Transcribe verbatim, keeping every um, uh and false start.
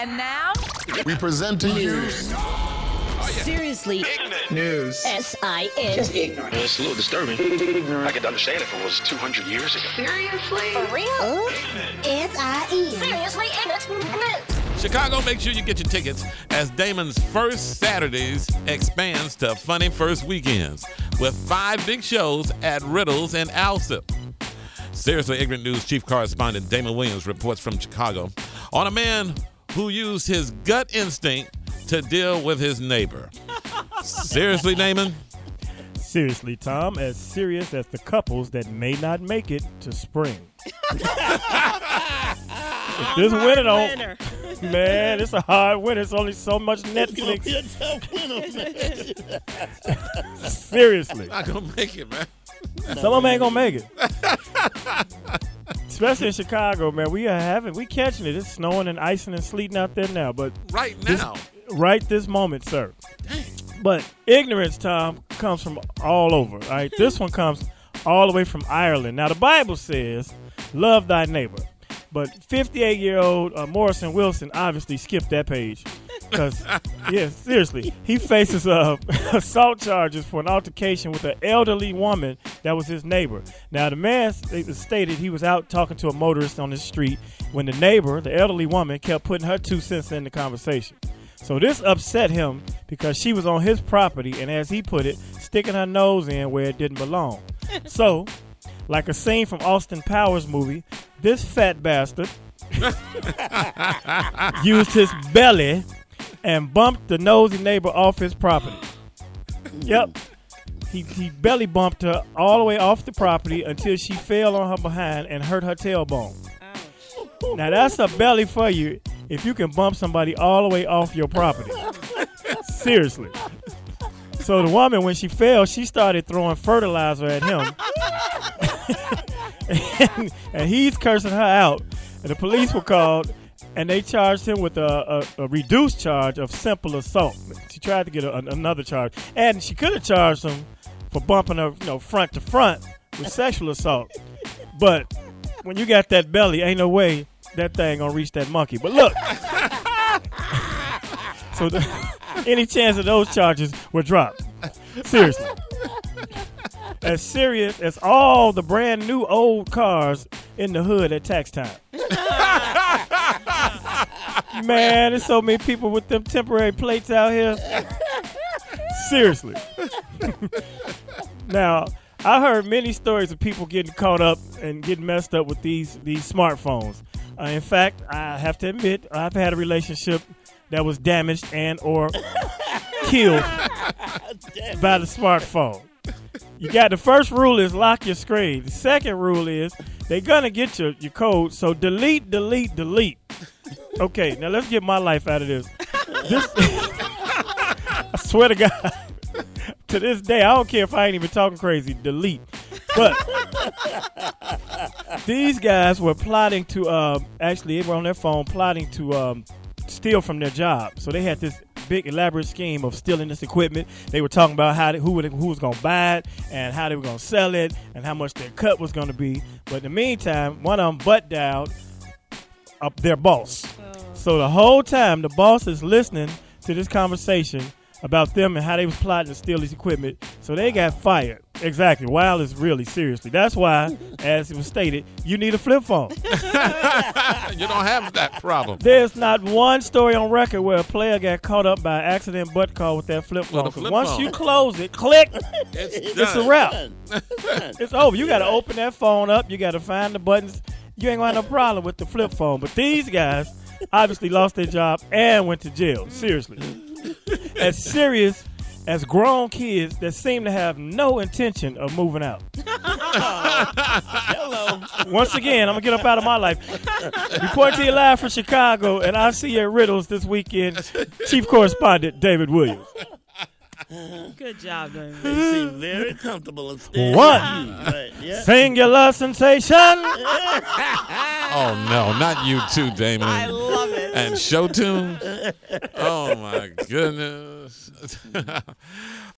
And now, we present to you Seriously ignorant news. S I N. Just ignorant. It's a little disturbing. I could understand if it was two hundred years ago. Seriously? For real? S I N. Seriously ignorant news. Chicago, make sure you get your tickets as Damon's First Saturdays expands to Funny First Weekends with five big shows at Riddles and Alsip. Seriously Ignorant News chief correspondent Damon Williams reports from Chicago on a man who used his gut instinct to deal with his neighbor. Seriously, Damon? Seriously, Tom, as serious as the couples that may not make it to spring. If this winter don't, man, it's a hard winter. It's only so much Netflix. Seriously. Not gonna make it, man. Some of them ain't gonna make it. Especially in Chicago, man. We are having, we catching it. It's snowing and icing and sleeting out there now. But right this, now. right this moment, sir. Dang. But ignorance, Tom, comes from all over. All right, this one comes all the way from Ireland. Now, the Bible says, "Love thy neighbor," but fifty-eight-year-old uh, Morrison Wilson obviously skipped that page because, yeah, seriously, he faces uh, assault charges for an altercation with an elderly woman that was his neighbor. Now, the man stated he was out talking to a motorist on the street when the neighbor, the elderly woman, kept putting her two cents in the conversation. So this upset him because she was on his property and, as he put it, sticking her nose in where it didn't belong. So, like a scene from Austin Powers movie, this fat bastard used his belly and bumped the nosy neighbor off his property. Yep. He, he belly bumped her all the way off the property until she fell on her behind and hurt her tailbone. Ouch. Now, that's a belly for you if you can bump somebody all the way off your property. Seriously. So the woman, when she fell, she started throwing fertilizer at him. and, and he's cursing her out. And the police were called, and they charged him with a, a, a reduced charge of simple assault. She tried to get a, another charge. And she could have charged him for bumping her, you know, front to front with sexual assault. But when you got that belly, ain't no way that thing gonna reach that monkey. But look. So the, any chance of those charges were dropped. Seriously. As serious as all the brand new old cars in the hood at tax time. Man, there's so many people with them temporary plates out here. Seriously. Now, I heard many stories of people getting caught up and getting messed up with these these smartphones. Uh, in fact, I have to admit, I've had a relationship that was damaged and or killed by the smartphone. You got the first rule is lock your screen. The second rule is they're going to get your, your code, so delete, delete, delete. Okay, now let's get my life out of this. This I swear to God, to this day, I don't care if I ain't even talking crazy, delete. But these guys were plotting to, um, actually, they were on their phone plotting to um, steal from their job. So they had this big elaborate scheme of stealing this equipment. They were talking about how they, who, would, who was going to buy it and how they were going to sell it and how much their cut was going to be. But in the meantime, one of them butt dialed up their boss. Oh. So the whole time, the boss is listening to this conversation about them and how they was plotting to steal this equipment. So they got fired. Exactly. Wireless, really, seriously. That's why, as it was stated, you need a flip phone. You don't have that problem. There's not one story on record where a player got caught up by accident butt call with that flip phone. Flip once phone. you close it, click, it's, it's a wrap. It's over. You got to open that phone up. You got to find the buttons. You ain't going to have no problem with the flip phone. But these guys obviously lost their job and went to jail. Seriously. As serious as grown kids that seem to have no intention of moving out. Hello. Once again, I'm going to get up out of my life. Reporting to you live from Chicago, and I'll see you at Riddles this weekend. Chief Correspondent David Williams. Good job, David. They seem very comfortable. One. Right, yeah. Singular sensation. Oh, no, not you too, Damon. I love it. And show tune. Oh, my goodness.